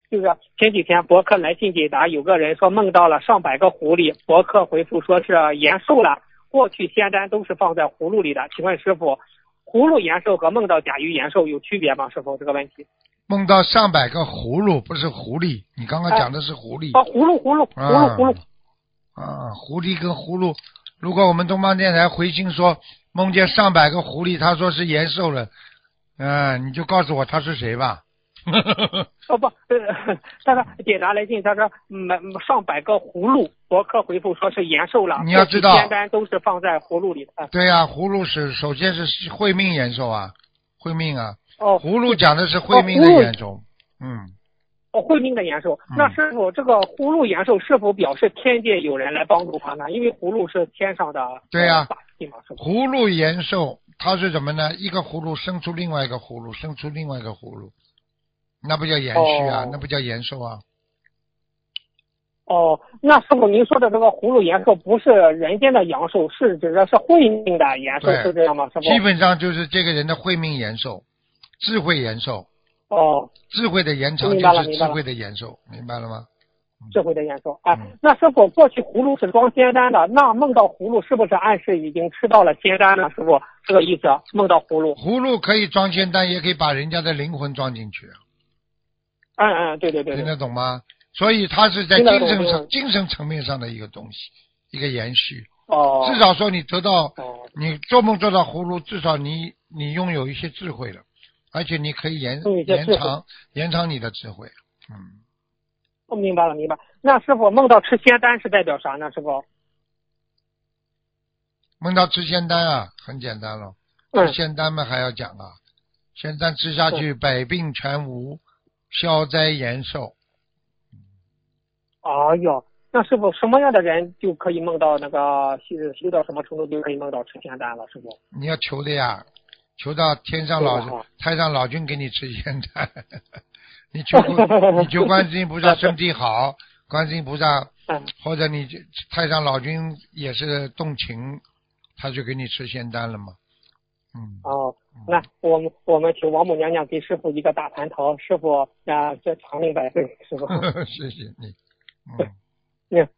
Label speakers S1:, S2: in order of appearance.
S1: 就是前几天博客来信解答，有个人说梦到了上百个狐狸，博客回复说是延寿了。过去仙丹都是放在葫芦里的，请问师傅，葫芦延寿和梦到甲鱼延寿有区别吗？师傅，这个问题。
S2: 梦到上百个葫芦，不是狐狸，你刚刚讲的是狐狸。
S1: 葫芦。
S2: 狐狸跟葫芦，如果我们东方电台回信说梦见上百个狐狸，他说是延寿了，你就告诉我他是谁吧。
S1: 他说解答来信，他说上百个葫芦，博客回复说是延寿了。
S2: 你要知道，
S1: 仙丹都是放在葫芦里的。
S2: 对呀，葫芦是首先是慧命延寿啊，慧命啊。葫芦讲的是慧命的延寿。
S1: 慧命的延寿。那师傅，这个葫芦延寿是否表示天界有人来帮助他呢？因为葫芦是天上的
S2: 对呀，
S1: 葫
S2: 芦延寿，它是什么呢？一个葫芦生出另外一个葫芦，生出另外一个葫芦，那不叫延续啊，那不叫延寿啊。
S1: 那师傅您说的这个葫芦延寿不是人间的阳寿，是指的是慧命的延寿，是这样吗？师傅？
S2: 基本上就是这个人的慧命延寿，智慧延寿。智慧的延长就是智慧的延寿，明白了吗？
S1: 智慧的延寿。那师傅，过去葫芦是装仙丹的，那梦到葫芦是不是暗示已经吃到了仙丹呢？师傅，这个意思，梦到葫芦。
S2: 葫芦可以装仙丹，也可以把人家的灵魂装进去。
S1: 对。
S2: 听得懂吗？所以它是在精神层面上的一个东西，一个延续。至少说你得到，你做梦做到葫芦，至少你拥有一些智慧了。而且你可以延长你的智慧。
S1: 我明白了。那师傅梦到吃仙丹是代表啥呢？师傅？
S2: 梦到吃仙丹啊，很简单了。吃仙丹嘛还要讲啊，仙丹吃下去百病全无，消灾延寿。
S1: 那师傅什么样的人就可以梦到那个修到什么程度就可以梦到吃仙丹了？师傅？
S2: 你要求的呀。求到天上太上老君给你吃仙丹，你求观世音菩萨身体好，观世音菩萨，或者你太上老君也是动情，他就给你吃仙丹了嘛。
S1: 那我们求王母娘娘给师傅一个大蟠桃，师傅这长命百岁，师傅。
S2: 谢谢你。